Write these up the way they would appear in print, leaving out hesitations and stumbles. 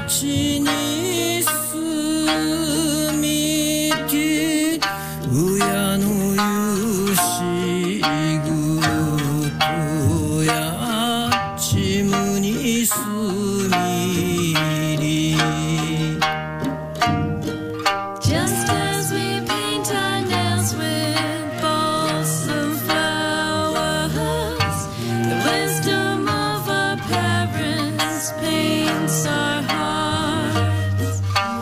地に住みき親のゆしぐとやちむに住みり Just as we paint our nails with balsam flowers, the wisdom of our parents paints our hearts.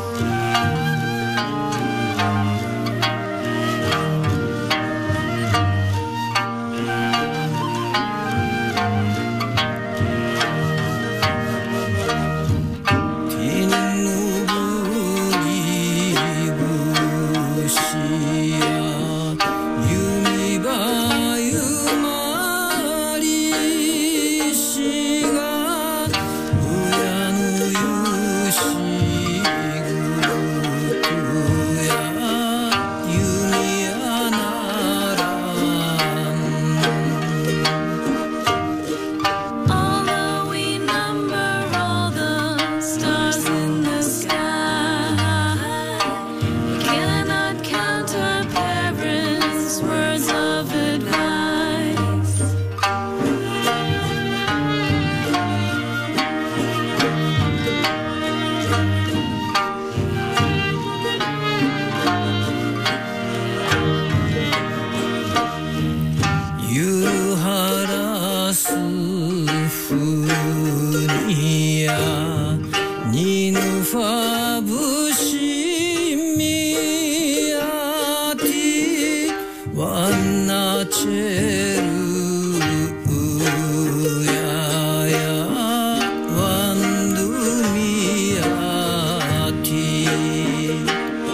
Although we number all the stars in the sky, we cannot count our parents' words of advice. ゆはらすふにやにぬファブシミヤティワンナチェルややワンドゥミヤティ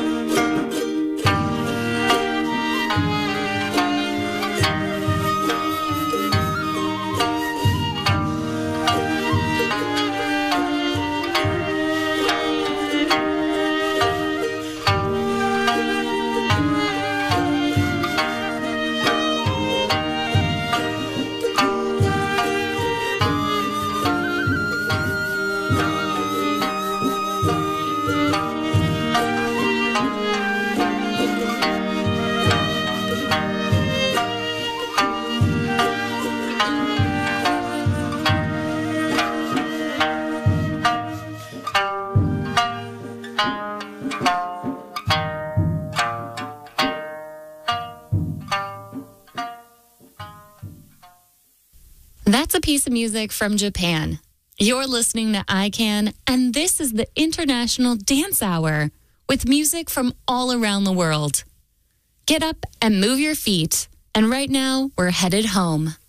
That's a piece of music from Japan. You're listening to ICANN, and this is the International Dance Hour with music from all around the world. Get up and move your feet. And right now, we're headed home.